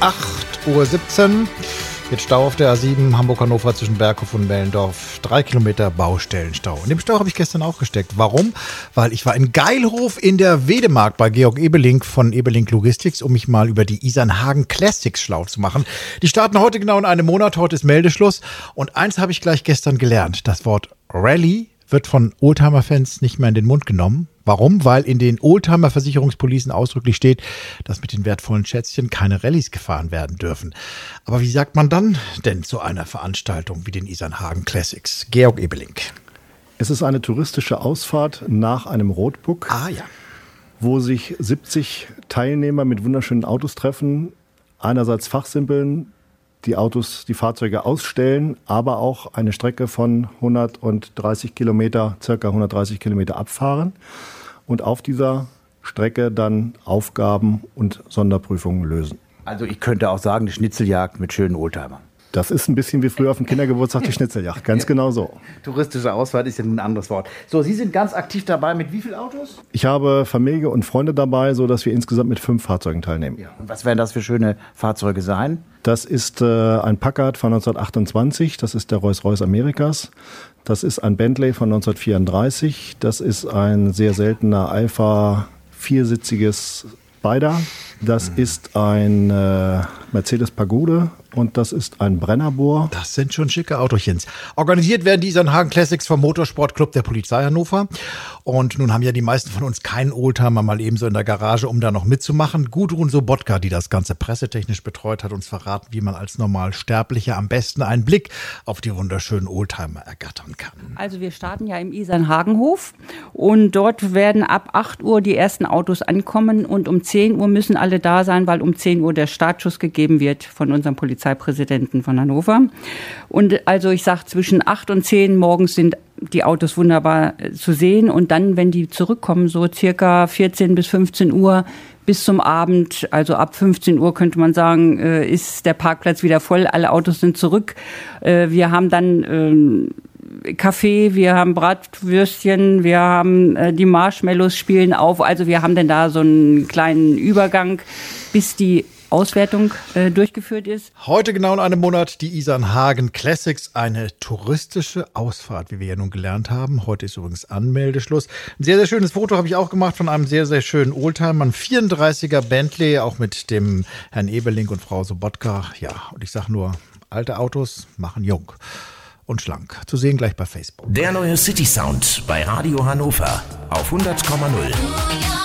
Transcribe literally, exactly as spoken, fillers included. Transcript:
acht Uhr siebzehn. Jetzt Stau auf der A sieben Hamburg-Hannover zwischen Berghof und Mellendorf. Drei Kilometer Baustellenstau. In dem Stau habe ich gestern auch gesteckt. Warum? Weil ich war in Geilhof in der Wedemark bei Georg Ebelink von Ebelink Logistics, um mich mal über die Isernhagen Classics schlau zu machen. Die starten heute genau in einem Monat. Heute ist Meldeschluss. Und eins habe ich gleich gestern gelernt. Das Wort Rallye wird von Oldtimer-Fans nicht mehr in den Mund genommen. Warum? Weil in den Oldtimer-Versicherungspolicen ausdrücklich steht, dass mit den wertvollen Schätzchen keine Rallyes gefahren werden dürfen. Aber wie sagt man dann denn zu einer Veranstaltung wie den Isernhagen Classics? Georg Ebelink. Es ist eine touristische Ausfahrt nach einem Roadbook, ah, ja. wo sich siebzig Teilnehmer mit wunderschönen Autos treffen, einerseits fachsimpeln, die Autos, die Fahrzeuge ausstellen, aber auch eine Strecke von hundertdreißig Kilometer, circa hundertdreißig Kilometer abfahren und auf dieser Strecke dann Aufgaben und Sonderprüfungen lösen. Also ich könnte auch sagen, eine Schnitzeljagd mit schönen Oldtimern. Das ist ein bisschen wie früher auf dem Kindergeburtstag die Schnitzeljagd, ganz genau so. Touristische Ausfahrt ist ja ein anderes Wort. So, Sie sind ganz aktiv dabei mit wie vielen Autos? Ich habe Familie und Freunde dabei, sodass wir insgesamt mit fünf Fahrzeugen teilnehmen. Ja. Und was werden das für schöne Fahrzeuge sein? Das ist äh, ein Packard von neunzehnhundertachtundzwanzig, das ist der Rolls-Royce Amerikas. Das ist ein Bentley von neunzehnhundertvierunddreißig, das ist ein sehr seltener Alpha viersitziges Spider. Das ist ein äh, Mercedes Pagode und das ist ein Brennerbohr. Das sind schon schicke Autochens. Organisiert werden die Isernhagen Classics vom Motorsportclub der Polizei Hannover. Und nun haben ja die meisten von uns keinen Oldtimer mal ebenso in der Garage, um da noch mitzumachen. Gudrun Sobotka, die das Ganze pressetechnisch betreut, hat uns verraten, wie man als Normalsterblicher am besten einen Blick auf die wunderschönen Oldtimer ergattern kann. Also wir starten ja im Isernhagenhof und dort werden ab acht Uhr die ersten Autos ankommen und um zehn Uhr müssen alle da sein, weil um zehn Uhr der Startschuss gegeben wird von unserem Polizeipräsidenten von Hannover. Und also ich sage, zwischen acht und zehn morgens sind die Autos wunderbar zu sehen und dann, wenn die zurückkommen, so circa vierzehn bis fünfzehn Uhr bis zum Abend, also ab fünfzehn Uhr könnte man sagen, ist der Parkplatz wieder voll, alle Autos sind zurück. Wir haben dann Kaffee, wir haben Bratwürstchen, wir haben äh, die Marshmallows spielen auf. Also wir haben dann da so einen kleinen Übergang, bis die Auswertung äh, durchgeführt ist. Heute genau in einem Monat die Isernhagen Classics, eine touristische Ausfahrt, wie wir ja nun gelernt haben. Heute ist übrigens Anmeldeschluss. Ein sehr, sehr schönes Foto habe ich auch gemacht von einem sehr, sehr schönen Oldtimer, ein vierunddreißiger Bentley, auch mit dem Herrn Ebelink und Frau Sobotka. Ja, und ich sage nur, alte Autos machen jung und schlank. Zu sehen gleich bei Facebook. Der neue City Sound bei Radio Hannover auf hundert Komma null.